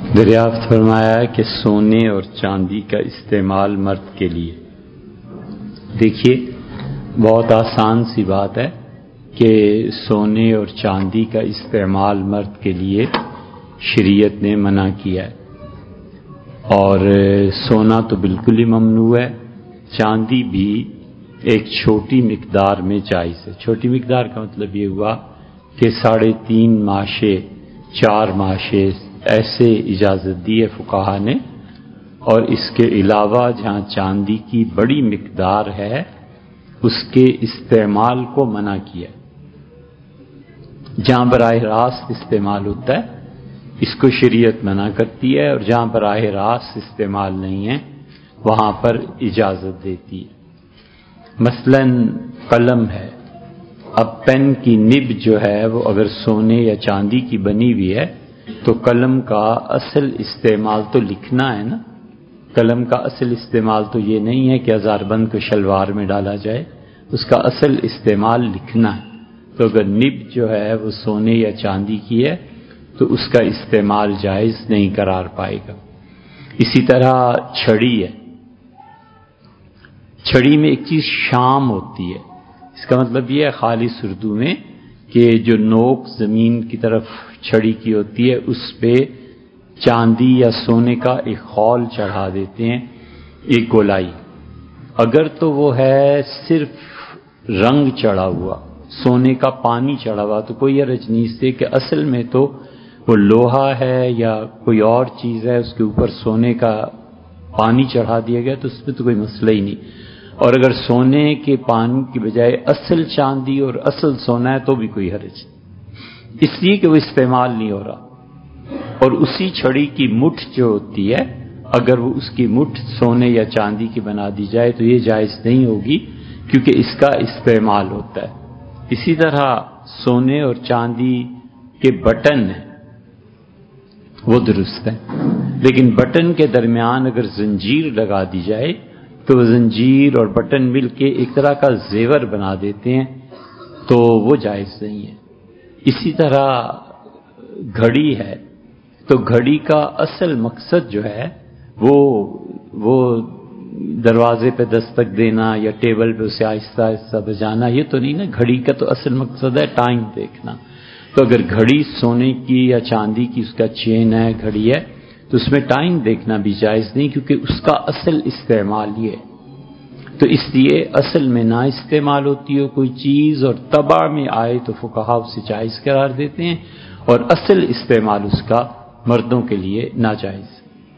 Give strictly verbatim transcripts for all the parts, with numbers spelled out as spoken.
دریافت فرمایا کہ سونے اور چاندی کا استعمال مرد کے لیے. دیکھیے بہت آسان سی بات ہے کہ سونے اور چاندی کا استعمال مرد کے لیے شریعت نے منع کیا ہے، اور سونا تو بالکل ہی ممنوع ہے، چاندی بھی ایک چھوٹی مقدار میں جائز ہے. چھوٹی مقدار کا مطلب یہ ہوا کہ ساڑھے تین ماشے چار ماشے ایسے اجازت دی ہے فقہا نے، اور اس کے علاوہ جہاں چاندی کی بڑی مقدار ہے اس کے استعمال کو منع کیا. جہاں براہ راست استعمال ہوتا ہے اس کو شریعت منع کرتی ہے، اور جہاں براہ راست استعمال نہیں ہے وہاں پر اجازت دیتی ہے. مثلا قلم ہے، اب پین کی نب جو ہے وہ اگر سونے یا چاندی کی بنی ہوئی ہے تو قلم کا اصل استعمال تو لکھنا ہے نا. قلم کا اصل استعمال تو یہ نہیں ہے کہ ہزار بند کو شلوار میں ڈالا جائے، اس کا اصل استعمال لکھنا ہے. تو اگر نب جو ہے وہ سونے یا چاندی کی ہے تو اس کا استعمال جائز نہیں قرار پائے گا. اسی طرح چھڑی ہے، چھڑی میں ایک چیز شام ہوتی ہے، اس کا مطلب یہ ہے خالص اردو میں کہ جو نوک زمین کی طرف چھڑی کی ہوتی ہے اس پہ چاندی یا سونے کا ایک خول چڑھا دیتے ہیں، ایک گولائی. اگر تو وہ ہے صرف رنگ چڑھا ہوا، سونے کا پانی چڑھا ہوا، تو کوئی حرج نہیں سے کہ اصل میں تو وہ لوہا ہے یا کوئی اور چیز ہے، اس کے اوپر سونے کا پانی چڑھا دیا گیا تو اس پہ تو کوئی مسئلہ ہی نہیں. اور اگر سونے کے پانی کی بجائے اصل چاندی اور اصل سونا ہے تو بھی کوئی حرج نہیں، اس لیے کہ وہ استعمال نہیں ہو رہا. اور اسی چھڑی کی مٹھ جو ہوتی ہے اگر وہ اس کی مٹھ سونے یا چاندی کی بنا دی جائے تو یہ جائز نہیں ہوگی کیونکہ اس کا استعمال ہوتا ہے. اسی طرح سونے اور چاندی کے بٹن ہیں وہ درست ہیں، لیکن بٹن کے درمیان اگر زنجیر لگا دی جائے تو وہ زنجیر اور بٹن مل کے ایک طرح کا زیور بنا دیتے ہیں تو وہ جائز نہیں ہے. اسی طرح گھڑی ہے، تو گھڑی کا اصل مقصد جو ہے وہ وہ دروازے پہ دستک دینا یا ٹیبل پہ اسے آہستہ آہستہ بجانا یہ تو نہیں نا. گھڑی کا تو اصل مقصد ہے ٹائم دیکھنا. تو اگر گھڑی سونے کی یا چاندی کی اس کا چین ہے، گھڑی ہے، تو اس میں ٹائم دیکھنا بھی جائز نہیں کیونکہ اس کا اصل استعمال یہ ہے. تو اس لیے اصل میں نہ استعمال ہوتی ہو کوئی چیز اور تبع میں آئے تو فقہا اسے جائز قرار دیتے ہیں، اور اصل استعمال اس کا مردوں کے لیے ناجائز.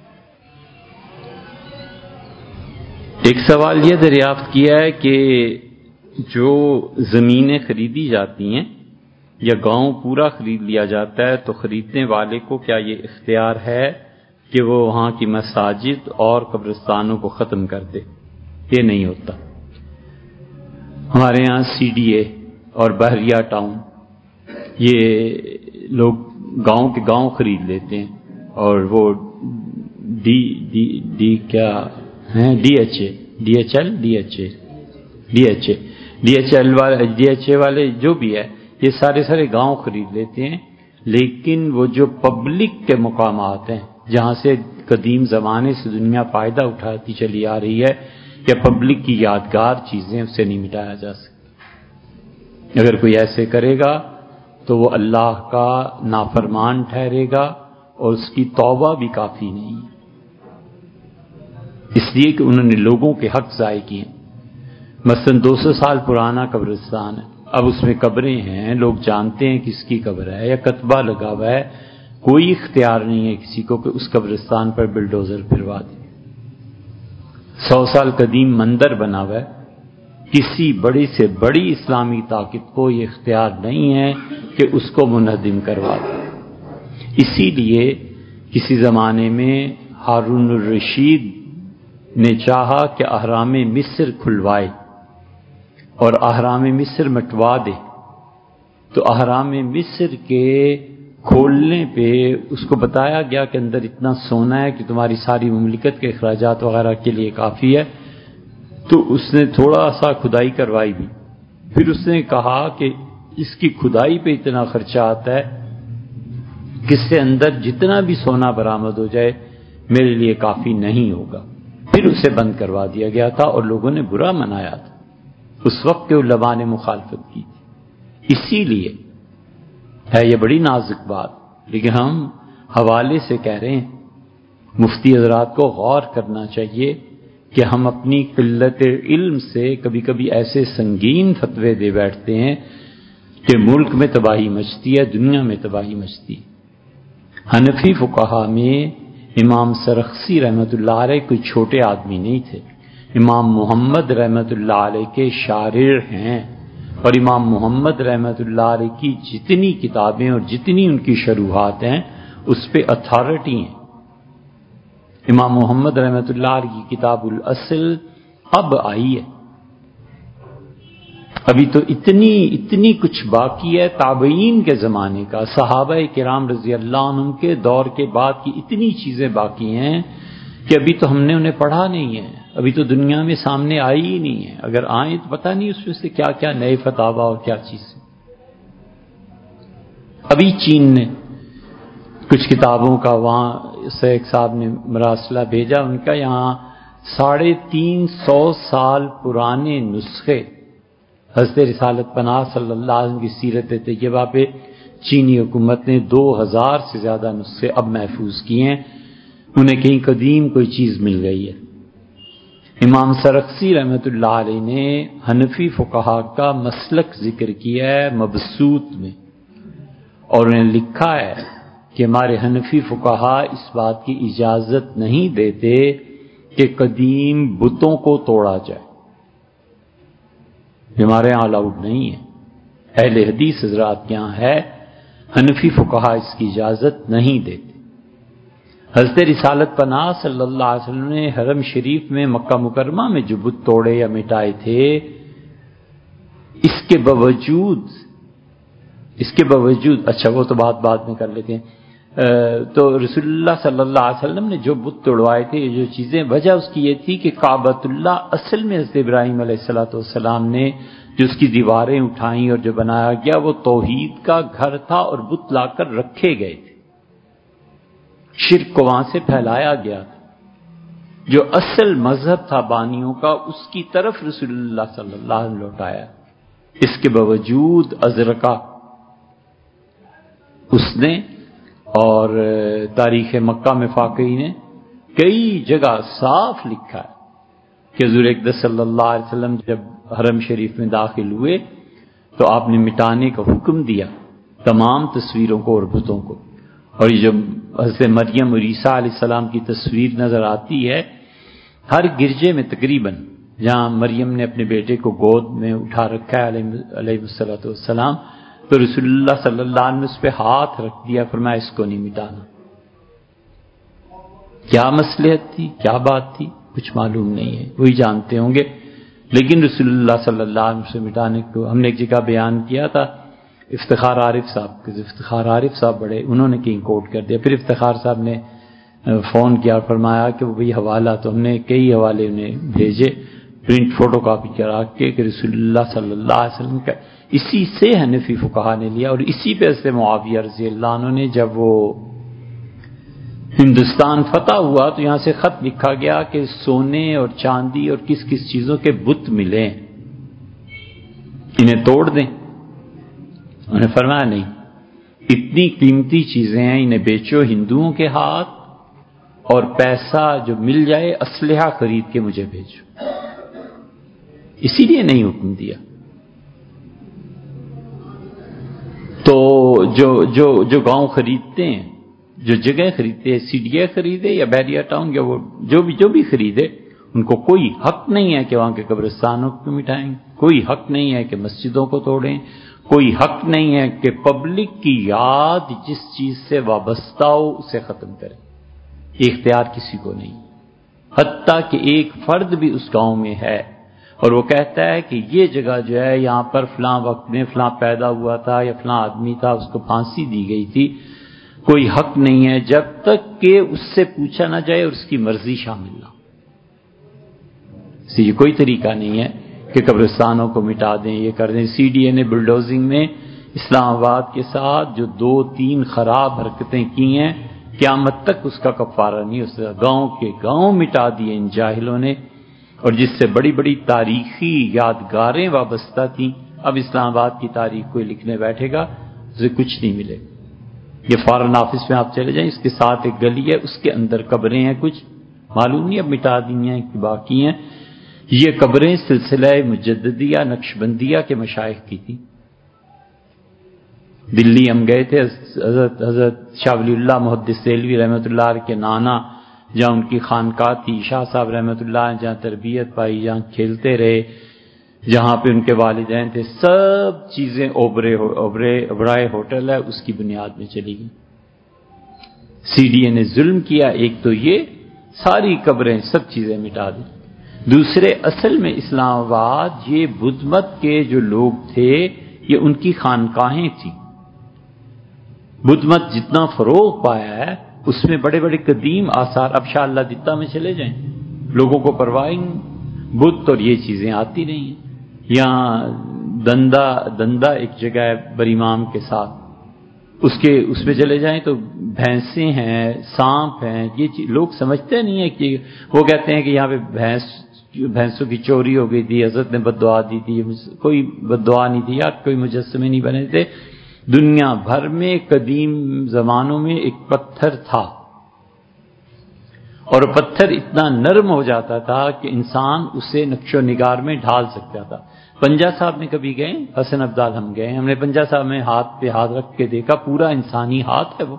ایک سوال یہ دریافت کیا ہے کہ جو زمینیں خریدی جاتی ہیں یا گاؤں پورا خرید لیا جاتا ہے تو خریدنے والے کو کیا یہ اختیار ہے کہ وہ وہاں کی مساجد اور قبرستانوں کو ختم کر دے؟ یہ نہیں ہوتا. ہمارے ہاں سی ڈی اے اور بحریہ ٹاؤن یہ لوگ گاؤں کے گاؤں خرید لیتے ہیں، اور وہ ڈی ڈی ڈی کیا ہیں D H A D H L D H A D H A D H L والے ڈی ایچ اے والے جو بھی ہے یہ سارے سارے گاؤں خرید لیتے ہیں. لیکن وہ جو پبلک کے مقامات ہیں جہاں سے قدیم زمانے سے دنیا فائدہ اٹھاتی چلی آ رہی ہے کہ پبلک کی یادگار چیزیں اسے نہیں مٹایا جا سکتا. اگر کوئی ایسے کرے گا تو وہ اللہ کا نافرمان ٹھہرے گا اور اس کی توبہ بھی کافی نہیں ہے، اس لیے کہ انہوں نے لوگوں کے حق ضائع کیے. مثلا دو سو سال پرانا قبرستان ہے، اب اس میں قبریں ہیں، لوگ جانتے ہیں کس کی قبر ہے یا کتبہ لگا ہوا ہے، کوئی اختیار نہیں ہے کسی کو کہ اس قبرستان پر بلڈوزر پھروا دے. سو سال قدیم مندر بنا ہوا ہے، کسی بڑی سے بڑی اسلامی طاقت کو یہ اختیار نہیں ہے کہ اس کو منہدم کروا دے. اسی لیے کسی زمانے میں ہارون الرشید نے چاہا کہ اہرام مصر کھلوائے اور اہرام مصر مٹوا دے، تو اہرام مصر کے کھولنے پہ اس کو بتایا گیا کہ اندر اتنا سونا ہے کہ تمہاری ساری مملکت کے اخراجات وغیرہ کے لیے کافی ہے. تو اس نے تھوڑا سا کھدائی کروائی بھی، پھر اس نے کہا کہ اس کی کھدائی پہ اتنا خرچہ آتا ہے کس سے اندر جتنا بھی سونا برآمد ہو جائے میرے لیے کافی نہیں ہوگا. پھر اسے بند کروا دیا گیا تھا اور لوگوں نے برا منایا تھا. اس وقت کے علماء نے مخالفت کی تھی. اسی لیے ہے یہ بڑی نازک بات، لیکن ہم حوالے سے کہہ رہے ہیں. مفتی حضرات کو غور کرنا چاہیے کہ ہم اپنی قلت علم سے کبھی کبھی ایسے سنگین فتوے دے بیٹھتے ہیں کہ ملک میں تباہی مچتی ہے، دنیا میں تباہی مچتی ہے. حنفی فقہا میں امام سرخسی رحمۃ اللہ علیہ کوئی چھوٹے آدمی نہیں تھے. امام محمد رحمۃ اللہ علیہ کے شارح ہیں، اور امام محمد رحمۃ اللہ علیہ کی جتنی کتابیں اور جتنی ان کی شروحات ہیں اس پہ اتھارٹی ہیں. امام محمد رحمۃ اللہ علیہ کی کتاب الاصل اب آئی ہے. ابھی تو اتنی اتنی کچھ باقی ہے تابعین کے زمانے کا، صحابہ کرام رضی اللہ عنہم کے دور کے بعد کی اتنی چیزیں باقی ہیں کہ ابھی تو ہم نے انہیں پڑھا نہیں ہے، ابھی تو دنیا میں سامنے آئی ہی نہیں ہے. اگر آئیں تو پتہ نہیں اس میں سے کیا کیا نئے فتاوا اور کیا چیز. ابھی چین نے کچھ کتابوں کا وہاں سے ایک صاحب نے مراسلہ بھیجا، ان کا یہاں ساڑھے تین سو سال پرانے نسخے حضرت رسالت پناہ صلی اللہ علیہ وسلم کی سیرت طیبہ پہ چینی حکومت نے دو ہزار سے زیادہ نسخے اب محفوظ کیے ہیں. انہیں کہیں قدیم کوئی چیز مل گئی ہے. امام سرخسی رحمۃ اللہ علیہ نے حنفی فقہا کا مسلک ذکر کیا ہے مبسوط میں، اور انہیں لکھا ہے کہ ہمارے حنفی فقہا اس بات کی اجازت نہیں دیتے کہ قدیم بتوں کو توڑا جائے. ہمارے یہاں الاؤڈ نہیں ہے. اہل حدیث حضرات کے یہاں ہے، حنفی فقہا اس کی اجازت نہیں دیتے. حضرت رسالت پناہ صلی اللہ علیہ وسلم نے حرم شریف میں مکہ مکرمہ میں جو بت توڑے یا مٹائے تھے، اس کے باوجود اس کے باوجود اچھا وہ تو بات بعد میں کر لیتے ہیں. تو رسول اللہ صلی اللہ علیہ وسلم نے جو بت توڑوائے تھے، جو چیزیں، وجہ اس کی یہ تھی کہ کعبۃ اللہ اصل میں حضرت ابراہیم علیہ الصلوۃ والسلام نے جو اس کی دیواریں اٹھائیں اور جو بنایا گیا وہ توحید کا گھر تھا اور بت لا کر رکھے گئے تھے. شرک کو وہاں سے پھیلایا گیا تھا. جو اصل مذہب تھا بانیوں کا اس کی طرف رسول اللہ صلی اللہ علیہ وسلم لوٹایا. اس کے باوجود ازرقہ اس نے اور تاریخ مکہ میں فاقی نے کئی جگہ صاف لکھا ہے کہ حضور اقدس صلی اللہ علیہ وسلم جب حرم شریف میں داخل ہوئے تو آپ نے مٹانے کا حکم دیا تمام تصویروں کو اور بتوں کو. اور یہ جو حضرت مریم اور عیسیٰ علیہ السلام کی تصویر نظر آتی ہے ہر گرجے میں تقریباً، جہاں مریم نے اپنے بیٹے کو گود میں اٹھا رکھا ہے علیہ الصلوۃ والسلام، تو رسول اللہ صلی اللہ علیہ وسلم نے اس پہ ہاتھ رکھ دیا، فرمایا اس کو نہیں مٹانا. کیا مصلحت تھی، کیا بات تھی، کچھ معلوم نہیں ہے، وہی جانتے ہوں گے. لیکن رسول اللہ صلی اللہ علیہ وسلم سے مٹانے کو ہم نے ایک جگہ بیان کیا تھا. افتخار عارف صاحب کے افتخار عارف صاحب بڑے، انہوں نے کہیں کوٹ کر دیا. پھر افتخار صاحب نے فون کیا، فرمایا کہ وہ بھئی حوالہ، تو ہم نے کئی حوالے انہیں بھیجے پرنٹ فوٹو کاپی کرا کے کہ رسول اللہ صلی اللہ علیہ وسلم کا. اسی سے حنفی فقہا نے لیا، اور اسی پہ حضرت معاویہ رضی اللہ عنہ نے جب وہ ہندوستان فتح ہوا تو یہاں سے خط لکھا گیا کہ سونے اور چاندی اور کس کس چیزوں کے بت ملیں، انہیں توڑ دیں. انہوں نے فرمایا نہیں، اتنی قیمتی چیزیں ہیں، انہیں بیچو ہندوؤں کے ہاتھ، اور پیسہ جو مل جائے اسلحہ خرید کے مجھے بھیجو. اسی لیے نہیں حکم دیا. تو جو جو جو گاؤں خریدتے ہیں، جو جگہ خریدتے ہیں، سی ڈی اے خریدے یا بیریا ٹاؤن یا وہ جو بھی جو بھی خریدے، ان کو کوئی حق نہیں ہے کہ وہاں کے قبرستانوں کو مٹائیں، کوئی حق نہیں ہے کہ مسجدوں کو توڑیں، کوئی حق نہیں ہے کہ پبلک کی یاد جس چیز سے وابستہ ہو اسے ختم کریں. یہ اختیار کسی کو نہیں، حتیٰ کہ ایک فرد بھی اس گاؤں میں ہے اور وہ کہتا ہے کہ یہ جگہ جو ہے یہاں پر فلاں وقت میں فلاں پیدا ہوا تھا یا فلاں آدمی تھا، اس کو پھانسی دی گئی تھی، کوئی حق نہیں ہے جب تک کہ اس سے پوچھا نہ جائے اور اس کی مرضی شامل نہ. یہ کوئی طریقہ نہیں ہے کہ قبرستانوں کو مٹا دیں، یہ کر دیں. سی ڈی اے نے بلڈوزنگ میں اسلام آباد کے ساتھ جو دو تین خراب حرکتیں کی ہیں قیامت تک اس کا کفارہ نہیں ہو سکتا. گاؤں کے گاؤں مٹا دیے ان جاہلوں نے، اور جس سے بڑی بڑی تاریخی یادگاریں وابستہ تھیں. اب اسلام آباد کی تاریخ کوئی لکھنے بیٹھے گا اسے کچھ نہیں ملے. یہ فارن آفس میں آپ چلے جائیں، اس کے ساتھ ایک گلی ہے، اس کے اندر قبریں ہیں، کچھ معلوم نہیں اب مٹا دی ہیں کہ باقی ہیں. یہ قبریں سلسلہ مجددیہ نقشبندیہ کے مشائخ کی تھیں. دلی ہم گئے تھے، حضرت حضرت شاہ ولی اللہ محدث دہلوی رحمۃ اللہ علیہ کے نانا جہاں ان کی خانقاہ تھی، شاہ صاحب رحمۃ اللہ علیہ جہاں تربیت پائی، جہاں کھیلتے رہے، جہاں پہ ان کے والدین تھے، سب چیزیں اوبرے اوبرے اوبرائے ہوٹل ہے اس کی بنیاد میں چلی گئی. سی ڈی اے نے ظلم کیا. ایک تو یہ ساری قبریں سب چیزیں مٹا دی. دوسرے اصل میں اسلام آباد یہ بدھ مت کے جو لوگ تھے یہ ان کی خانقاہیں تھیں. بدھ مت جتنا فروغ پایا ہے اس میں بڑے بڑے قدیم آثار، اب شاہ اللہ دتا میں چلے جائیں لوگوں کو پرواہ بدھ اور یہ چیزیں آتی نہیں ہیں. یہاں دندا دندا ایک جگہ ہے بریمام کے ساتھ، اس کے اس پہ چلے جائیں تو بھینسیں ہیں، سانپ ہیں. یہ لوگ سمجھتے نہیں ہیں کہ وہ کہتے ہیں کہ یہاں پہ بھینس بھینسوں کی چوری ہو گئی تھی، حضرت نے بد دعا دی تھی. کوئی بد دعا نہیں دی یا کوئی مجسمے نہیں بنے تھے. دنیا بھر میں قدیم زمانوں میں ایک پتھر تھا اور پتھر اتنا نرم ہو جاتا تھا کہ انسان اسے نقش و نگار میں ڈھال سکتا تھا. پنجا صاحب میں کبھی گئے؟ حسن ابدال ہم گئے، ہم نے پنجا صاحب میں ہاتھ پہ ہاتھ رکھ کے دیکھا، پورا انسانی ہاتھ ہے. وہ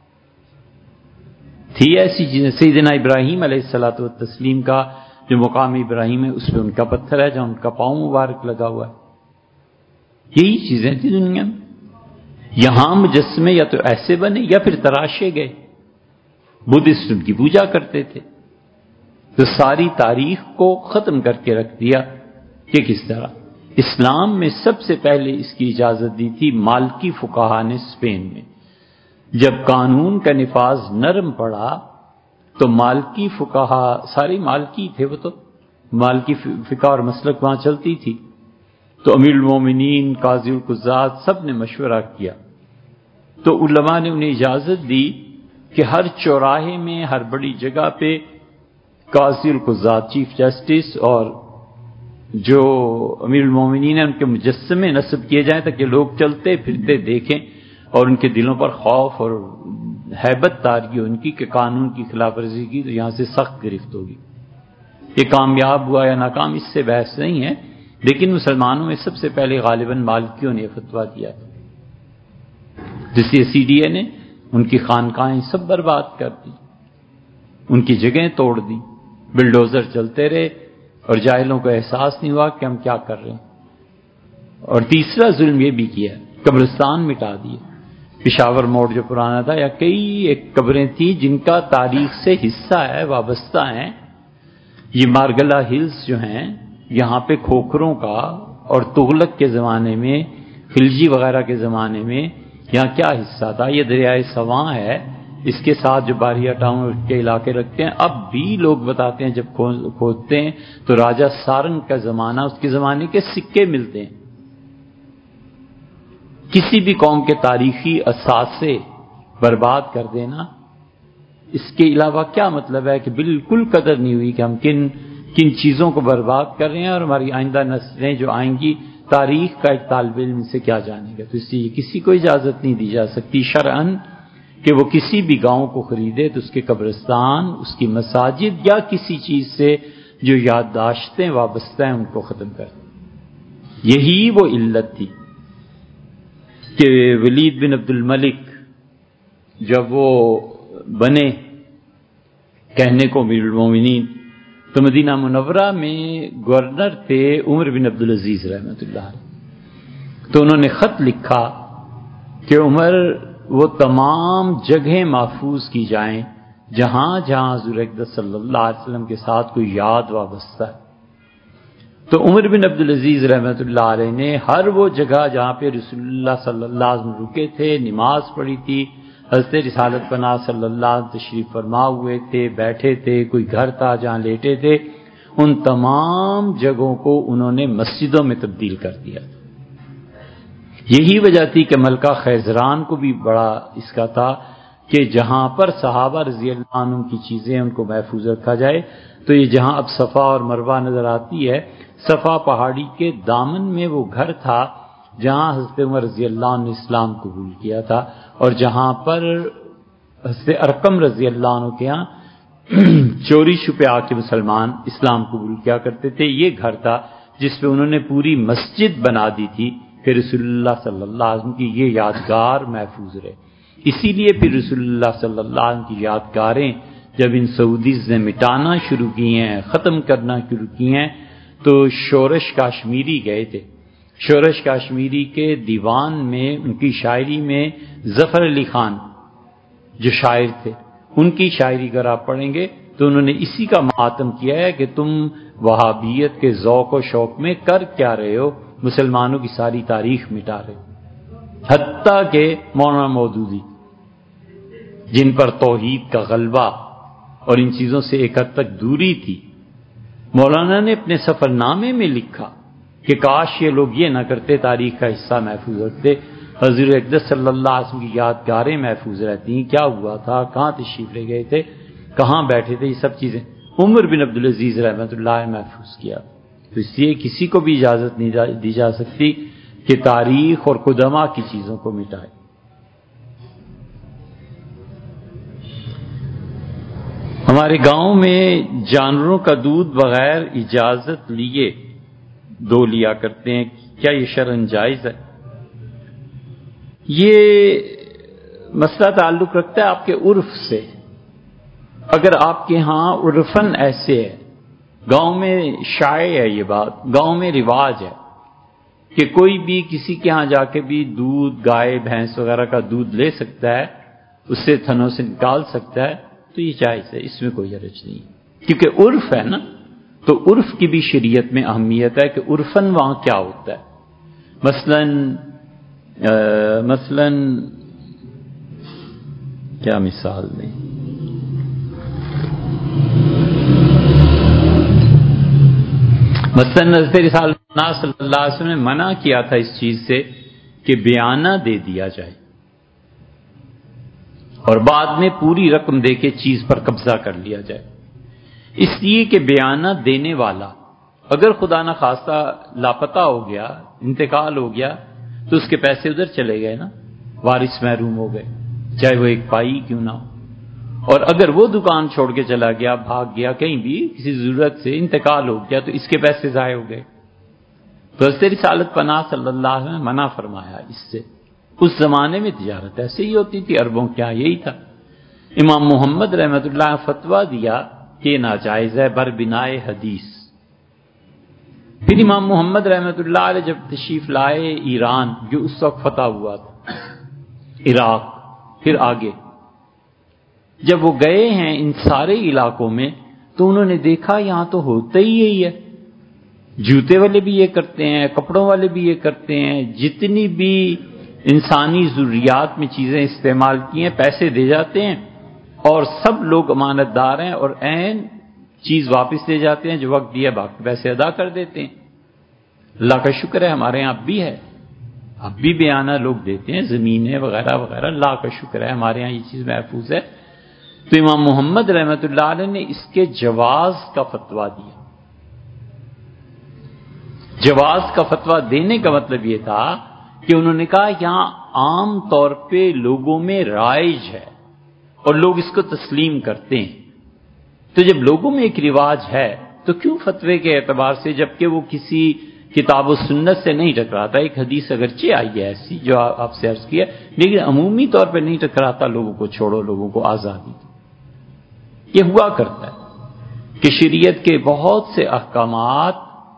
تھی ایسی چیزیں. سیدنا ابراہیم علیہ الصلوۃ والتسلیم کا جو مقام ابراہیم ہے اس پہ ان کا پتھر ہے جہاں ان کا پاؤں مبارک لگا ہوا ہے. یہی چیزیں تھی دنیا میں. یہاں مجسمے یا تو ایسے بنے یا پھر تراشے گئے. بدھسٹ ان کی پوجا کرتے تھے. تو ساری تاریخ کو ختم کر کے رکھ دیا کہ کس طرح. اسلام میں سب سے پہلے اس کی اجازت دی تھی مالکی فقہا نے اسپین میں. جب قانون کا نفاذ نرم پڑا تو مالکی فقہا، ساری مالکی تھے وہ، تو مالکی فقہ اور مسلک وہاں چلتی تھی. تو امیر المومنین، قاضی القضات سب نے مشورہ کیا تو علماء نے انہیں اجازت دی کہ ہر چوراہے میں، ہر بڑی جگہ پہ قاضی القضات چیف جسٹس اور جو امیر المومنین ہیں ان کے مجسمے نصب کیے جائیں تاکہ لوگ چلتے پھرتے دیکھیں اور ان کے دلوں پر خوف اور ہیبت تاری ہو ان کی کہ قانون کی خلاف ورزی کی تو یہاں سے سخت گرفت ہوگی. یہ کامیاب ہوا یا ناکام اس سے بحث نہیں ہے، لیکن مسلمانوں میں سب سے پہلے غالباً مالکیوں نے فتویٰ دیا تھا. جس سے سی ڈی اے نے ان کی خانقاہیں سب برباد کر دی، ان کی جگہیں توڑ دی، بلڈوزر چلتے رہے اور جاہلوں کو احساس نہیں ہوا کہ ہم کیا کر رہے ہیں. اور تیسرا ظلم یہ بھی کیا، قبرستان مٹا دیے. پشاور موڑ جو پرانا تھا، یا کئی ایک قبریں تھیں جن کا تاریخ سے حصہ ہے، وابستہ ہیں. یہ مارگلہ ہلز جو ہیں یہاں پہ کھوکھروں کا اور تغلق کے زمانے میں، خلجی وغیرہ کے زمانے میں یہاں کیا حصہ تھا. یہ دریائے سواں ہے، اس کے ساتھ جو باریہ ٹاؤن کے علاقے رکھتے ہیں. اب بھی لوگ بتاتے ہیں جب کھودتے ہیں تو راجہ سارنگ کا زمانہ، اس کے زمانے کے سکے ملتے ہیں. کسی بھی قوم کے تاریخی اثاثے برباد کر دینا، اس کے علاوہ کیا مطلب ہے کہ بالکل قدر نہیں ہوئی کہ ہم کن کن چیزوں کو برباد کر رہے ہیں اور ہماری آئندہ نسلیں جو آئیں گی تاریخ کا ایک طالب علم سے کیا جانے گا. تو اس لیے کسی کو اجازت نہیں دی جا سکتی شرعاً کہ وہ کسی بھی گاؤں کو خریدے تو اس کے قبرستان، اس کی مساجد یا کسی چیز سے جو یادداشتیں وابستہ ہیں ان کو ختم کر دیں. یہی وہ علت تھی کہ ولید بن عبد الملک جب وہ بنے کہنے کو امیر المومنین تو مدینہ منورہ میں گورنر تھے عمر بن عبدالعزیز رحمۃ اللہ علیہ. تو انہوں نے خط لکھا کہ عمر وہ تمام جگہیں محفوظ کی جائیں جہاں جہاں حضور اقدس صلی اللہ علیہ وسلم کے ساتھ کوئی یاد وابستہ ہے. تو عمر بن عبدالعزیز رحمۃ اللہ علیہ نے ہر وہ جگہ جہاں پہ رسول اللہ صلی اللہ علیہ وسلم رکے تھے، نماز پڑھی تھی، حضرت رسالت پناہ صلی اللہ علیہ وسلم تشریف فرما ہوئے تھے، بیٹھے تھے، کوئی گھر تھا جہاں لیٹے تھے، ان تمام جگہوں کو انہوں نے مسجدوں میں تبدیل کر دیا. یہی وجہ تھی کہ ملکہ خیزران کو بھی بڑا اس کا تھا کہ جہاں پر صحابہ رضی اللہ عنہ کی چیزیں ان کو محفوظ رکھا جائے. تو یہ جہاں اب صفا اور مروہ نظر آتی ہے، صفا پہاڑی کے دامن میں وہ گھر تھا جہاں حضرت عمر رضی اللہ عنہ نے اسلام قبول کیا تھا، اور جہاں پر حضرت ارقم رضی اللہ عنہ کے ہاں چوری چھپے آ کے مسلمان اسلام قبول کیا کرتے تھے. یہ گھر تھا جس پہ انہوں نے پوری مسجد بنا دی تھی کہ رسول اللہ صلی اللہ علیہ وسلم کی یہ یادگار محفوظ رہے. اسی لیے پھر رسول اللہ صلی اللہ علیہ وسلم کی یادگاریں جب ان سعودیز نے مٹانا شروع کی ہیں، ختم کرنا شروع کی ہیں، تو شورش کاشمیری گئے تھے. شورش کاشمیری کے دیوان میں ان کی شاعری میں ظفر علی خان جو شاعر تھے ان کی شاعری اگر آپ پڑھیں گے تو انہوں نے اسی کا ماتم کیا ہے کہ تم وہابیت کے ذوق و شوق میں کر کیا رہے ہو، مسلمانوں کی ساری تاریخ مٹا رہے ہو. حتیٰ کہ مولانا مودودی جن پر توحید کا غلبہ اور ان چیزوں سے ایک حد تک دوری تھی، مولانا نے اپنے سفر نامے میں لکھا کہ کاش یہ لوگ یہ نہ کرتے، تاریخ کا حصہ محفوظ رکھتے. حضور اقدس صلی اللہ علیہ وسلم کی یادگاریں محفوظ رہتی ہیں، کیا ہوا تھا، کہاں تشریف لے گئے تھے، کہاں بیٹھے تھے، یہ سب چیزیں عمر بن عبدالعزیز رحمۃ اللہ نے محفوظ کیا. تو اس لیے کسی کو بھی اجازت نہیں دی جا سکتی کہ تاریخ اور قدما کی چیزوں کو مٹائے. ہمارے گاؤں میں جانوروں کا دودھ بغیر اجازت لیے دو لیا کرتے ہیں، کیا یہ شرعاً جائز ہے؟ یہ مسئلہ تعلق رکھتا ہے آپ کے عرف سے. اگر آپ کے ہاں عرفاً ایسے ہے، گاؤں میں شائع ہے، یہ بات گاؤں میں رواج ہے کہ کوئی بھی کسی کے ہاں جا کے بھی دودھ، گائے بھینس وغیرہ کا دودھ لے سکتا ہے، اس سے تھنوں سے نکال سکتا ہے، تو یہ جائز ہے، اس میں کوئی حرج نہیں، کیونکہ عرف ہے نا. تو عرف کی بھی شریعت میں اہمیت ہے کہ عرفاً وہاں کیا ہوتا ہے. مثلاً مثلاً کیا مثال دیں، مثلاً حضرت رسالہ صلی اللہ علیہ وسلم نے منع کیا تھا اس چیز سے کہ بیانہ دے دیا جائے اور بعد میں پوری رقم دے کے چیز پر قبضہ کر لیا جائے. اس لیے کہ بیانہ دینے والا اگر خدا نہ خواستہ لاپتہ ہو گیا، انتقال ہو گیا، تو اس کے پیسے ادھر چلے گئے نا، وارث محروم ہو گئے، چاہے وہ ایک پائی کیوں نہ ہو. اور اگر وہ دکان چھوڑ کے چلا گیا، بھاگ گیا کہیں بھی، کسی ضرورت سے انتقال ہو گیا، تو اس کے پیسے ضائع ہو گئے. تو حضرت رسالت پناہ صلی اللہ علیہ وسلم نے منع فرمایا اس سے. اس زمانے میں تجارت ایسے ہی ہوتی تھی، عربوں کیا یہی تھا. امام محمد رحمۃ اللہ نے فتویٰ دیا کہ ناجائز ہے بر بنائے حدیث. پھر امام محمد رحمۃ اللہ علیہ جب تشریف لائے ایران، جو اس وقت فتح ہوا تھا، عراق، پھر آگے جب وہ گئے ہیں ان سارے علاقوں میں، تو انہوں نے دیکھا یہاں تو ہوتا ہی یہی ہے. جوتے والے بھی یہ کرتے ہیں، کپڑوں والے بھی یہ کرتے ہیں، جتنی بھی انسانی ضروریات میں چیزیں استعمال کی ہیں پیسے دے جاتے ہیں، اور سب لوگ امانت دار ہیں اور عین چیز واپس لے جاتے ہیں، جو وقت دیا باقی پیسے ادا کر دیتے ہیں. اللہ کا شکر ہے ہمارے یہاں اب بھی ہے، اب بھی بیانہ لوگ دیتے ہیں، زمینیں وغیرہ وغیرہ، اللہ کا شکر ہے ہمارے یہاں یہ چیز محفوظ ہے. تو امام محمد رحمۃ اللہ علیہ نے اس کے جواز کا فتویٰ دیا. جواز کا فتویٰ دینے کا مطلب یہ تھا کہ انہوں نے کہا یہاں عام طور پہ لوگوں میں رائج ہے اور لوگ اس کو تسلیم کرتے ہیں. تو جب لوگوں میں ایک رواج ہے تو کیوں فتوے کے اعتبار سے، جبکہ وہ کسی کتاب و سنت سے نہیں ٹکراتا، ایک حدیث اگرچہ آئی ہے ایسی جو آپ سے عرض کیا، لیکن عمومی طور پہ نہیں ٹکراتا، لوگوں کو چھوڑو، لوگوں کو آزادی. یہ ہوا کرتا ہے کہ شریعت کے بہت سے احکامات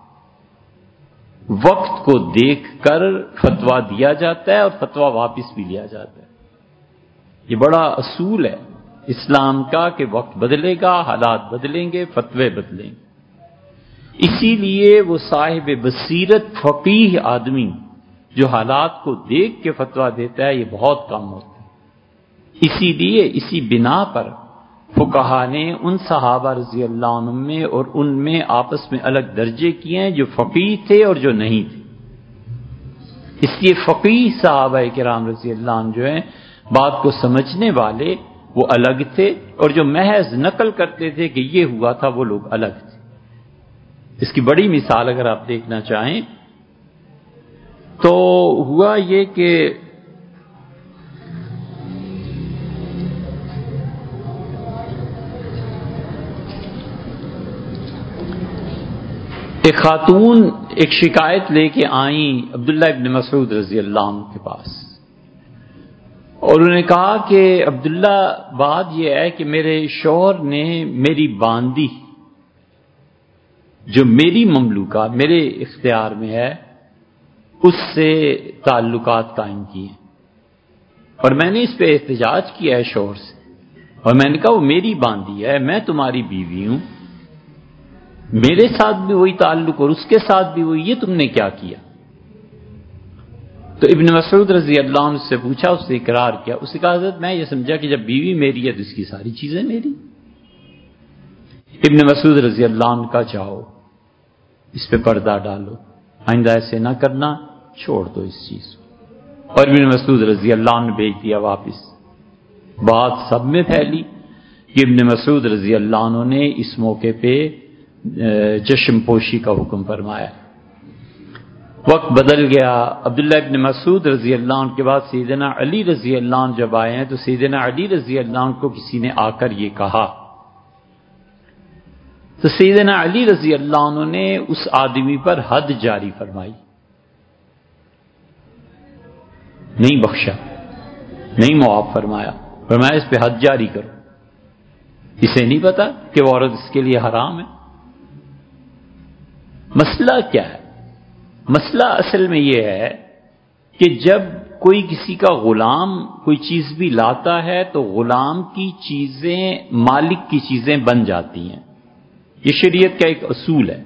وقت کو دیکھ کر فتویٰ دیا جاتا ہے اور فتویٰ واپس بھی لیا جاتا ہے. یہ بڑا اصول ہے اسلام کا کہ وقت بدلے گا، حالات بدلیں گے، فتوے بدلیں گے. اسی لیے وہ صاحب بصیرت فقیہ آدمی جو حالات کو دیکھ کے فتویٰ دیتا ہے یہ بہت کم ہوتا ہے. اسی لیے اسی بنا پر فقہا نے ان صحابہ رضی اللہ عنہ میں اور ان میں آپس میں الگ درجے کیے ہیں، جو فقیہ تھے اور جو نہیں تھے. اس لیے فقیہ صحابہ کرام رضی اللہ عنہ جو ہیں بات کو سمجھنے والے وہ الگ تھے، اور جو محض نقل کرتے تھے کہ یہ ہوا تھا وہ لوگ الگ تھے۔ اس کی بڑی مثال اگر آپ دیکھنا چاہیں تو ہوا یہ کہ ایک خاتون ایک شکایت لے کے آئیں عبداللہ ابن مسعود رضی اللہ عنہ کے پاس، اور انہوں نے کہا کہ عبداللہ بات یہ ہے کہ میرے شوہر نے میری باندی جو میری مملوکہ میرے اختیار میں ہے اس سے تعلقات قائم کیے، اور میں نے اس پہ احتجاج کیا ہے شوہر سے، اور میں نے کہا وہ میری باندی ہے، میں تمہاری بیوی ہوں، میرے ساتھ بھی وہی تعلق اور اس کے ساتھ بھی وہی، یہ تم نے کیا کیا؟ تو ابن مسعود رضی اللہ عنہ سے پوچھا، اس سے اقرار کیا، اس نے کہا حضرت میں یہ سمجھا کہ جب بیوی میری ہے تو اس کی ساری چیزیں میری۔ ابن مسعود رضی اللہ عنہ کا جاؤ اس پہ پردہ ڈالو، آئندہ ایسے نہ کرنا، چھوڑ دو اس چیز کو، اور ابن مسعود رضی اللہ عنہ بھیج دیا واپس۔ بات سب میں پھیلی کہ ابن مسعود رضی اللہ عنہ نے اس موقع پہ چشم پوشی کا حکم فرمایا۔ وقت بدل گیا، عبداللہ ابن مسعود رضی اللہ عنہ کے بعد سیدنا علی رضی اللہ عنہ جب آئے ہیں تو سیدنا علی رضی اللہ عنہ کو کسی نے آ کر یہ کہا، تو سیدنا علی رضی اللہ عنہ نے اس آدمی پر حد جاری فرمائی، نہیں بخشا، نہیں معاف فرمایا، فرمایا اس پہ حد جاری کرو، اسے نہیں پتا کہ وہ عورت اس کے لیے حرام ہے۔ مسئلہ کیا ہے؟ مسئلہ اصل میں یہ ہے کہ جب کوئی کسی کا غلام کوئی چیز بھی لاتا ہے تو غلام کی چیزیں مالک کی چیزیں بن جاتی ہیں، یہ شریعت کا ایک اصول ہے۔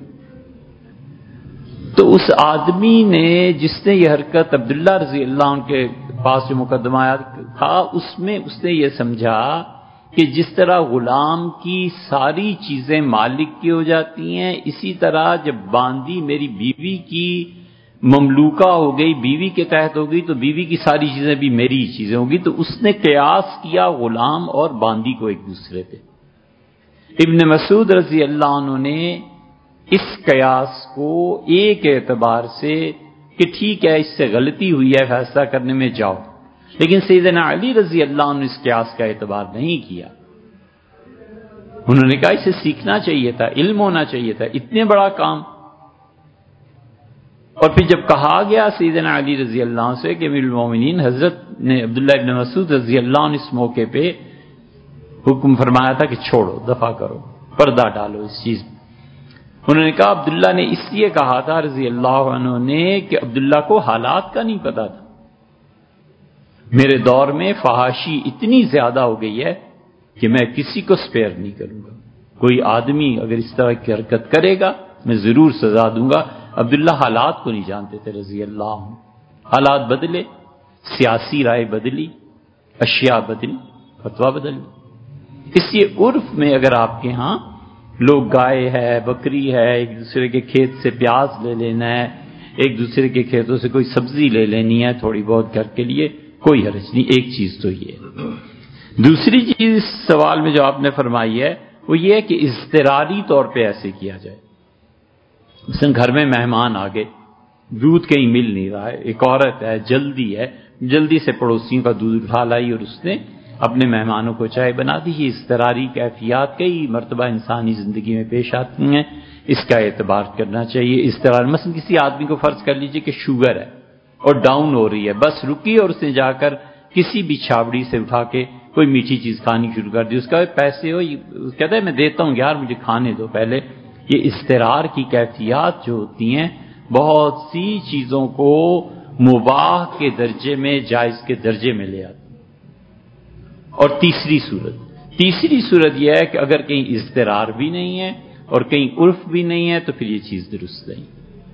تو اس آدمی نے جس نے یہ حرکت عبداللہ رضی اللہ عنہ کے پاس جو مقدمہ آیا تھا اس میں اس نے یہ سمجھا کہ جس طرح غلام کی ساری چیزیں مالک کی ہو جاتی ہیں، اسی طرح جب باندی میری بیوی کی مملوکہ ہو گئی، بیوی کے تحت ہو گئی، تو بیوی کی ساری چیزیں بھی میری ہی چیزیں ہوں گی۔ تو اس نے قیاس کیا غلام اور باندی کو ایک دوسرے پہ۔ ابن مسعود رضی اللہ عنہ نے اس قیاس کو ایک اعتبار سے کہ ٹھیک ہے اس سے غلطی ہوئی ہے فیصلہ کرنے میں جاؤ، لیکن سیدنا علی رضی اللہ عنہ نے اس قیاس کا اعتبار نہیں کیا۔ انہوں نے کہا اسے سیکھنا چاہیے تھا، علم ہونا چاہیے تھا، اتنے بڑا کام۔ اور پھر جب کہا گیا سیدنا علی رضی اللہ عنہ سے کہ امیر المومنین حضرت نے عبداللہ ابن مسعود رضی اللہ عنہ اس موقع پہ حکم فرمایا تھا کہ چھوڑو، دفع کرو، پردہ ڈالو اس چیز میں۔ انہوں نے کہا عبداللہ نے اس لیے کہا تھا رضی اللہ عنہ نے کہ عبداللہ کو حالات کا نہیں پتا تھا، میرے دور میں فحاشی اتنی زیادہ ہو گئی ہے کہ میں کسی کو سپیئر نہیں کروں گا، کوئی آدمی اگر اس طرح کی حرکت کرے گا میں ضرور سزا دوں گا۔ عبداللہ حالات کو نہیں جانتے تھے رضی اللہ عنہ، حالات بدلے، سیاسی رائے بدلی، اشیاء بدلی، فتویٰ بدلی۔ اس لیے عرف میں اگر آپ کے ہاں لوگ گائے ہے، بکری ہے، ایک دوسرے کے کھیت سے پیاز لے لینا ہے، ایک دوسرے کے کھیتوں سے کوئی سبزی لے لینی ہے تھوڑی بہت گھر کے لیے، کوئی حرج نہیں۔ ایک چیز تو یہ ہے۔ دوسری چیز اس سوال میں جو آپ نے فرمائی ہے وہ یہ ہے کہ اضطراری طور پہ ایسے کیا جائے۔ مثلا گھر میں مہمان آ گئے، دودھ کہیں مل نہیں رہا ہے، ایک عورت ہے، جلدی ہے، جلدی سے پڑوسیوں کا دودھ اٹھا لائی اور اس نے اپنے مہمانوں کو چائے بنا دی۔ یہ اضطراری کیفیات کئی مرتبہ انسانی زندگی میں پیش آتی ہیں، اس کا اعتبار کرنا چاہیے۔ اضطرار مثلا کسی آدمی کو فرض کر لیجئے کہ شوگر ہے اور ڈاؤن ہو رہی ہے، بس رکی اور اس نے جا کر کسی بھی چھاوڑی سے اٹھا کے کوئی میٹھی چیز کھانی شروع کر دی، اس کا پیسے ہو، کہتا ہے میں دیتا ہوں یار مجھے کھانے دو پہلے۔ یہ اضطرار کی کیفیات جو ہوتی ہیں بہت سی چیزوں کو مباح کے درجے میں، جائز کے درجے میں لے آتی ہیں۔ اور تیسری صورت تیسری صورت یہ ہے کہ اگر کہیں اضطرار بھی نہیں ہے اور کہیں عرف بھی نہیں ہے تو پھر یہ چیز درست نہیں،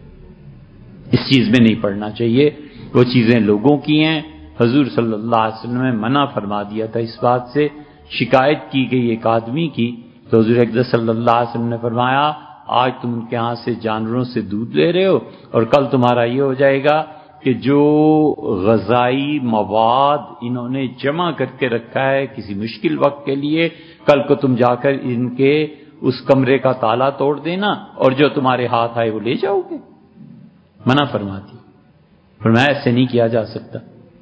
اس چیز میں نہیں پڑنا چاہیے۔ وہ چیزیں لوگوں کی ہیں، حضور صلی اللہ علیہ وسلم نے منع فرما دیا تھا اس بات سے۔ شکایت کی گئی ایک آدمی کی تو حضور اقدس صلی اللہ علیہ وسلم نے فرمایا آج تم ان کے ہاں سے جانوروں سے دودھ لے رہے ہو اور کل تمہارا یہ ہو جائے گا کہ جو غذائی مواد انہوں نے جمع کر کے رکھا ہے کسی مشکل وقت کے لیے، کل کو تم جا کر ان کے اس کمرے کا تالا توڑ دینا اور جو تمہارے ہاتھ آئے وہ لے جاؤ گے، منع فرماتی۔ فرمایا ایسے نہیں کیا جا سکتا۔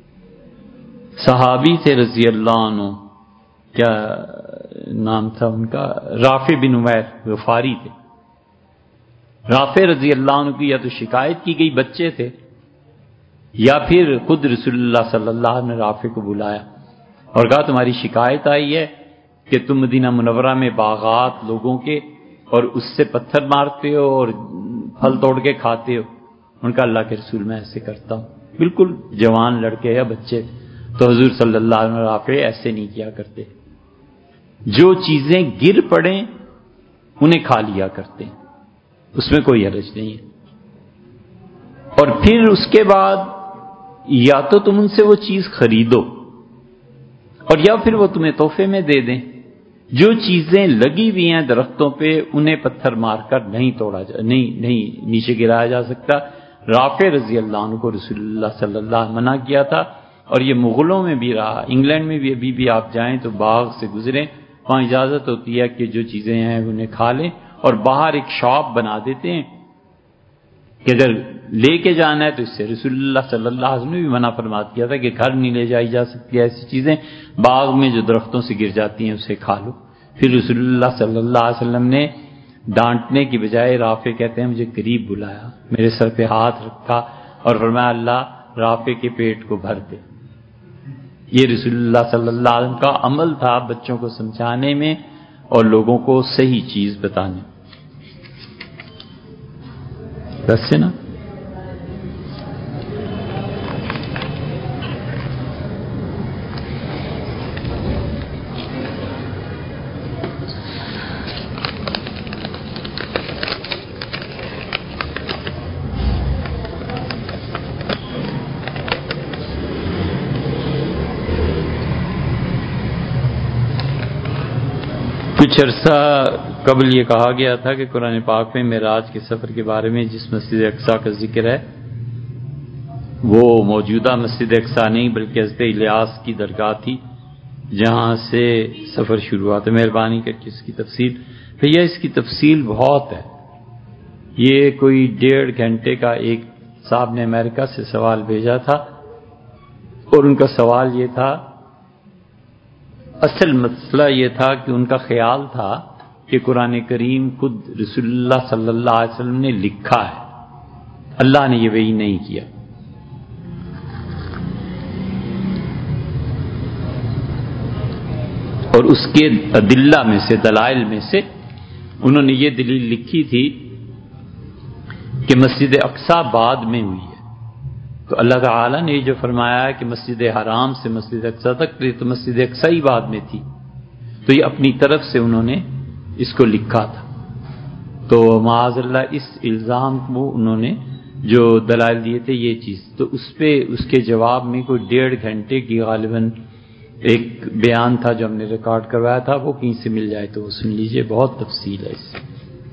صحابی تھے رضی اللہ عنہ، کیا نام تھا ان کا، رافع بن عمیر غفاری تھے۔ رافع رضی اللہ عنہ کی یا تو شکایت کی گئی، بچے تھے، یا پھر خود رسول اللہ صلی اللہ علیہ وسلم نے رافع کو بلایا اور کہا تمہاری شکایت آئی ہے کہ تم مدینہ منورہ میں باغات لوگوں کے اور اس سے پتھر مارتے ہو اور پھل توڑ کے کھاتے ہو۔ ان کا اللہ کے رسول میں ایسے کرتا ہوں، بالکل جوان لڑکے یا بچے تھے۔ تو حضور صلی اللہ علیہ وسلم رافع ایسے نہیں کیا کرتے، جو چیزیں گر پڑیں انہیں کھا لیا کرتے، اس میں کوئی حرج نہیں ہے۔ اور پھر اس کے بعد یا تو تم ان سے وہ چیز خریدو اور یا پھر وہ تمہیں تحفے میں دے دیں۔ جو چیزیں لگی ہوئی ہیں درختوں پہ انہیں پتھر مار کر نہیں توڑا جا نہیں نہیں نیچے گرایا جا سکتا۔ رافع رضی اللہ عنہ کو رسول اللہ صلی اللہ علیہ وسلم منع کیا تھا، اور یہ مغلوں میں بھی رہا، انگلینڈ میں بھی ابھی بھی آپ جائیں تو باغ سے گزریں، وہاں اجازت ہوتی ہے کہ جو چیزیں ہیں انہیں کھا لیں، اور باہر ایک شاپ بنا دیتے ہیں کہ اگر لے کے جانا ہے تو اس سے رسول اللہ صلی اللہ علیہ وسلم نے بھی منع فرما کیا تھا کہ گھر نہیں لے جائی جا سکتی ایسی چیزیں، باغ میں جو درختوں سے گر جاتی ہیں اسے کھا لو۔ پھر رسول اللہ صلی اللہ علیہ وسلم نے ڈانٹنے کی بجائے، رافع کہتے ہیں مجھے قریب بلایا، میرے سر پہ ہاتھ رکھا اور فرمایا اللہ رافع کے پیٹ کو بھر دے۔ یہ رسول اللہ صلی اللہ علیہ وسلم کا عمل تھا بچوں کو سمجھانے میں اور لوگوں کو صحیح چیز بتانے۔ بس ہے نا؟ کچھ عرصہ قبل یہ کہا گیا تھا کہ قرآن پاک میں معراج کے سفر کے بارے میں جس مسجد اقصیٰ کا ذکر ہے وہ موجودہ مسجد اقصیٰ نہیں بلکہ حضرت الیاس کی درگاہ تھی جہاں سے سفر شروع ہوا تھا۔ مہربانی کر کے اس کی تفصیل، بھیا اس کی تفصیل بہت ہے، یہ کوئی ڈیڑھ گھنٹے کا ایک صاحب نے امریکہ سے سوال بھیجا تھا اور ان کا سوال یہ تھا، اصل مسئلہ یہ تھا کہ ان کا خیال تھا کہ قرآن کریم خود رسول اللہ صلی اللہ علیہ وسلم نے لکھا ہے، اللہ نے یہ وحی نہیں کیا۔ اور اس کے ادلہ میں سے، دلائل میں سے انہوں نے یہ دلیل لکھی تھی کہ مسجد اقصیٰ بعد میں ہوئی ہے، تو اللہ تعالیٰ نے جو فرمایا ہے کہ مسجد حرام سے مسجد اقصیٰ تک، تو مسجد اقصیٰ ہی بعد میں تھی، تو یہ اپنی طرف سے انہوں نے اس کو لکھا تھا۔ تو معاذ اللہ اس الزام کو انہوں نے جو دلائل دیے تھے یہ چیز، تو اس پہ اس کے جواب میں کوئی ڈیڑھ گھنٹے کی غالباً ایک بیان تھا جو ہم نے ریکارڈ کروایا تھا، وہ کہیں سے مل جائے تو وہ سن لیجئے، بہت تفصیل ہے اس سے۔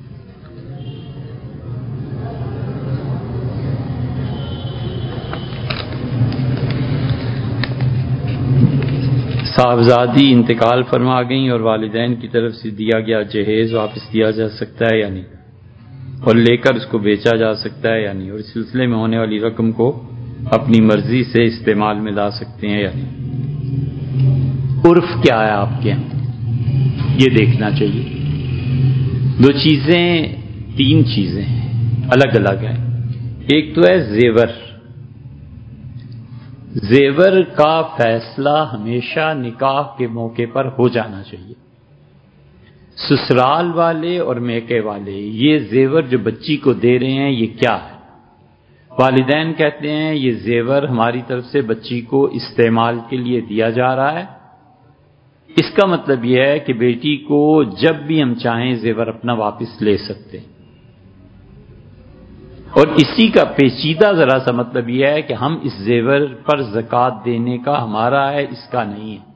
صاحبزادی انتقال فرما گئیں اور والدین کی طرف سے دیا گیا جہیز واپس دیا جا سکتا ہے یا نہیں، اور لے کر اس کو بیچا جا سکتا ہے یا نہیں، اور اس سلسلے میں ہونے والی رقم کو اپنی مرضی سے استعمال میں لا سکتے ہیں یا نہیں۔ عرف کیا ہے آپ کے یہاں یہ دیکھنا چاہیے۔ دو چیزیں، تین چیزیں الگ الگ ہیں۔ ایک تو ہے زیور، زیور کا فیصلہ ہمیشہ نکاح کے موقع پر ہو جانا چاہیے۔ سسرال والے اور میکے والے یہ زیور جو بچی کو دے رہے ہیں یہ کیا ہے؟ والدین کہتے ہیں یہ زیور ہماری طرف سے بچی کو استعمال کے لیے دیا جا رہا ہے، اس کا مطلب یہ ہے کہ بیٹی کو جب بھی ہم چاہیں زیور اپنا واپس لے سکتے ہیں، اور اسی کا پیچیدہ ذرا سا مطلب یہ ہے کہ ہم اس زیور پر زکوٰۃ دینے کا ہمارا ہے، اس کا نہیں ہے۔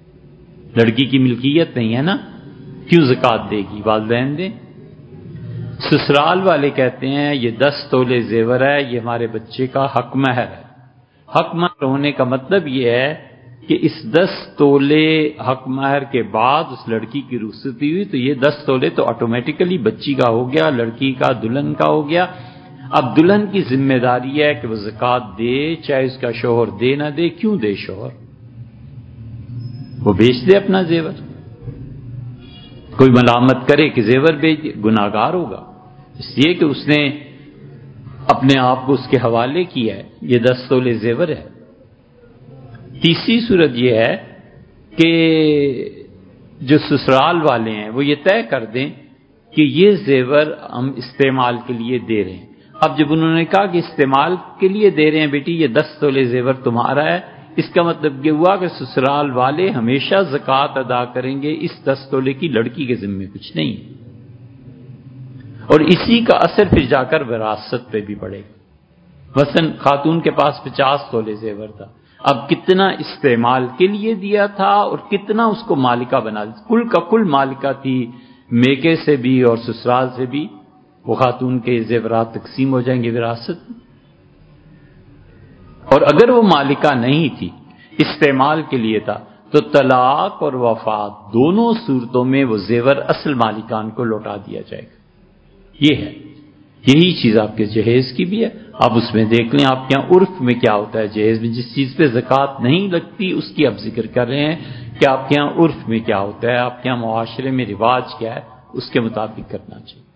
لڑکی کی ملکیت نہیں ہے نا، کیوں زکوٰۃ دے گی؟ والدین دیں۔ سسرال والے کہتے ہیں یہ دس تولے زیور ہے، یہ ہمارے بچے کا حق مہر ہے۔ حق مہر ہونے کا مطلب یہ ہے کہ اس دس تولے حق مہر کے بعد اس لڑکی کی رخصتی ہوئی تو یہ دس تولے تو آٹومیٹیکلی بچی کا ہو گیا، لڑکی کا، دلہن کا ہو گیا۔ اب دلہن کی ذمہ داری ہے کہ وہ زکوٰۃ دے، چاہے اس کا شوہر دے نہ دے۔ کیوں دے شوہر؟ وہ بیچ دے اپنا زیور۔ کوئی ملامت کرے کہ زیور بیچ دے، گناہ گار ہوگا، اس لیے کہ اس نے اپنے آپ کو اس کے حوالے کیا ہے۔ یہ دس تولے زیور ہے۔ تیسری صورت یہ ہے کہ جو سسرال والے ہیں وہ یہ طے کر دیں کہ یہ زیور ہم استعمال کے لیے دے رہے ہیں۔ اب جب انہوں نے کہا کہ استعمال کے لیے دے رہے ہیں بیٹی، یہ دس تولے زیور تمہارا ہے، اس کا مطلب یہ ہوا کہ سسرال والے ہمیشہ زکوٰۃ ادا کریں گے، اس دس تولے کی لڑکی کے ذمے کچھ نہیں ہے، اور اسی کا اثر پھر جا کر وراثت پہ بھی پڑے گا۔ مثلا خاتون کے پاس پچاس تولے زیور تھا، اب کتنا استعمال کے لیے دیا تھا اور کتنا اس کو مالکہ بنا دیا، کل کا کل مالکہ تھی، میکے سے بھی اور سسرال سے بھی وہ خاتون کے زیورات تقسیم ہو جائیں گے وراثت میں۔ اور اگر وہ مالکہ نہیں تھی، استعمال کے لیے تھا، تو طلاق اور وفات دونوں صورتوں میں وہ زیور اصل مالکان کو لوٹا دیا جائے گا۔ یہ ہے، یہی چیز آپ کے جہیز کی بھی ہے۔ آپ اس میں دیکھ لیں آپ کے یہاں عرف میں کیا ہوتا ہے، جہیز میں جس چیز پہ زکوٰۃ نہیں لگتی اس کی آپ ذکر کر رہے ہیں کہ آپ کے یہاں عرف میں کیا ہوتا ہے، آپ کے یہاں معاشرے میں رواج کیا ہے، اس کے مطابق کرنا چاہیے۔